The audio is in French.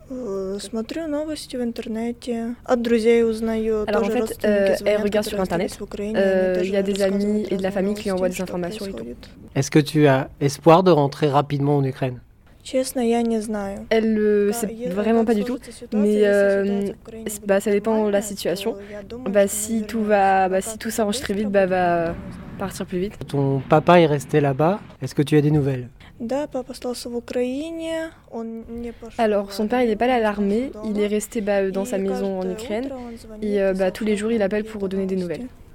Смотрю новости в интернете, от друзей узнаю, Alors en тоже fait, родственники elle звонят, regarde sur которые остались Internet. в Украине, они Il y a тоже des amis рассказывают et de la разные famille qui lui envoient новости, des что informations et tout. происходит. Est-ce que tu as espoir de rentrer rapidement en Ukraine? Честно, я не знаю. Elle sait vraiment pas du tout, mais ça dépend de la situation. Si tout s'arrange très vite, va partir plus vite. Ton papa est resté là-bas. Est-ce que tu as des nouvelles? Да, папа остался в Украине, он не пошел. Alors, son père, il n'est pas allé à l'armée, il est resté dans sa maison en Ukraine, et tous les jours, il appelle pour donner des nouvelles.